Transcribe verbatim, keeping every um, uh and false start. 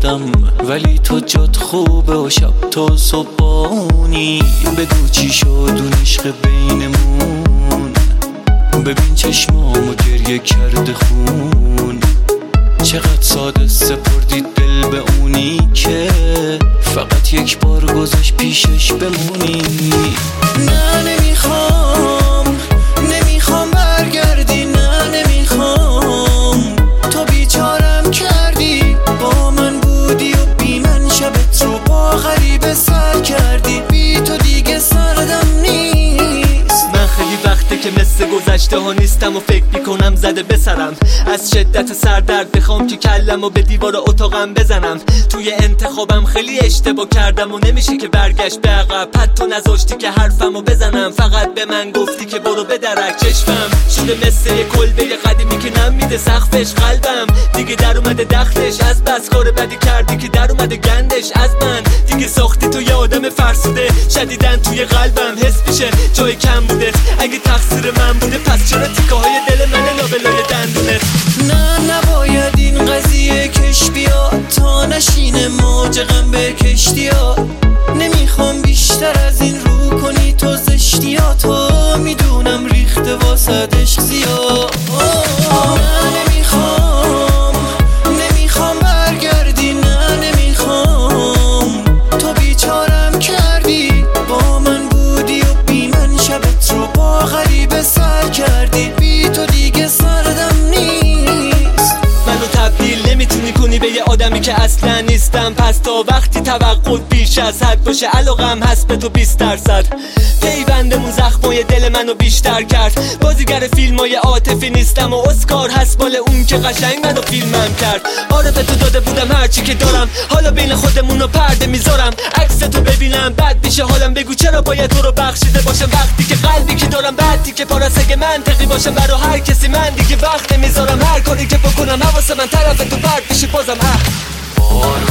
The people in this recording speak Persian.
خودم، ولی تو جات خوبه و شب تا صبحانی. بگو چی شد اون عشق بینمون، ببین چشمامو گریه کرده خون. چقدر ساده سپردی دل به اونی که فقط یک بار گذاشت پیشش بمونی. نه نمیخوام نمیخوام برگردی، نه نمیخوام. تو بیچارم کردی، با من بودی و بی من شبت رو با غریبه سر کردی. بی تو دیگه سردم نیست. من خیلی وقته که مثل گذشته ها نیستم و فکر میکنم زده بسرم. از شدت سردرد بخوام که کلم و به دیوار اتاقم بزنم. توی انتخابم خیلی اشتباه کردم و نمیشه که برگشت به عقب. پد تو نذاشتی که حرفمو بزنم، فقط به من گفتی که برو بدرک. چشمم شده مثل یه کلبه قدیمی که نمیده سقفش. قلبم دیگه در اومده دختش، از بس کار بدی کردی که در اومده گندش. از من دیگه ساختی تو یه آدم فرسوده، شدیدن توی قلبم حس میشه جای کم بودت. اگه تقصیر من بوده پس چرا تیکه های دل من لابلای دندونت؟ نه نباید این قضیه کش بیاد تا نشینه موج غم به کشتی ها. نمیخوام بیشتر از این رو کنی تو زشتی ها. تو میدونم ریخته واسه عشق زیاد. نه نمیخوام نمیخوام برگردی، نه نمیخوام. تو بیچارم کردی، با من بودی و بی من شبت رو با غریبه سر کردی. بی تو دیگه سردم نیست. منو تبدیل نمیتونی کنی به یه آدمی که اصلا نیستم. پس تا وقتی توقع بیش از حد باشه علاقم هست به تو بیست درصد. پیوندمون زخمای دل منو بیشتر کرد. بازیگر فیلمای عاطفی نیستم و اسکار هست مال اون که قشنگ منو فیلمم کرد. آره به تو داده بودم هرچی که دارم، حالا بین خودمونو پرده میذارم. عکس تو ببینم بد میشه حالم. بگو چرا باید تو رو بخشیده باشم وقتی که قلبی که دارم بعدی که پارس اگه منطقی باشم برا هر کسی من دیگه وقت نمیذارم. هر کاری که بکنم حواس من طرف تو پرد میشه بازم. اه